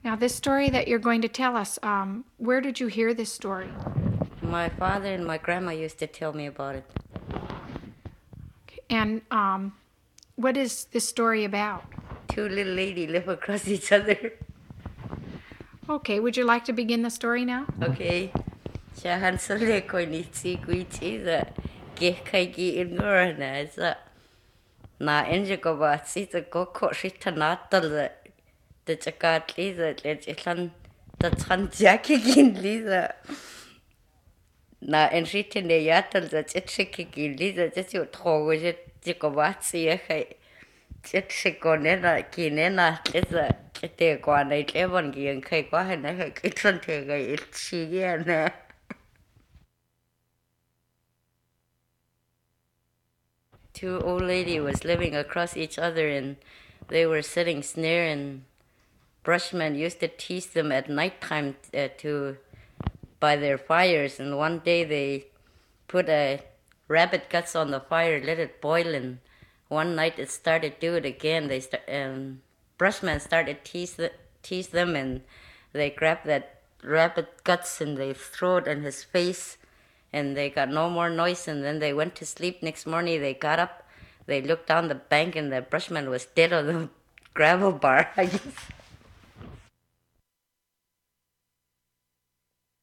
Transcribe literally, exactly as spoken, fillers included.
Now, this story that you're going to tell us, um, where did you hear this story? My father and my grandma used to tell me about it. And um, what is this story about? Two little ladies live across each other. Okay, would you like to begin the story now? Okay. Siya hansole ko ni si kui chi za ke kai ki in gora na za na enje ko ba si za ko ko shi ta na ta za de chaka tli za le chi lan ta chan ja ki gin li za na en shi te ne ya ta za chi chi ki gin li za chi tho go je chi ko ba si ya kai chết sẽ còn nên là kỳ nên là chết rồi cái tiền quả này chết vẫn kiện khai quá hay nãy cái thân thể cái ít xí kia nè. Two old lady was living across each other and they were sitting near and Brushman used to tease them at night time uh, to by their fires and one day they put a rabbit guts on the fire, let it boil and one night it started do it again. They start um, Brushman started tease the, tease them and they grabbed that rabbit guts and they threw it in his face and they got no more noise and then they went to sleep. Next morning they got up, they looked down the bank and the Brushman was dead on the gravel bar. I guess.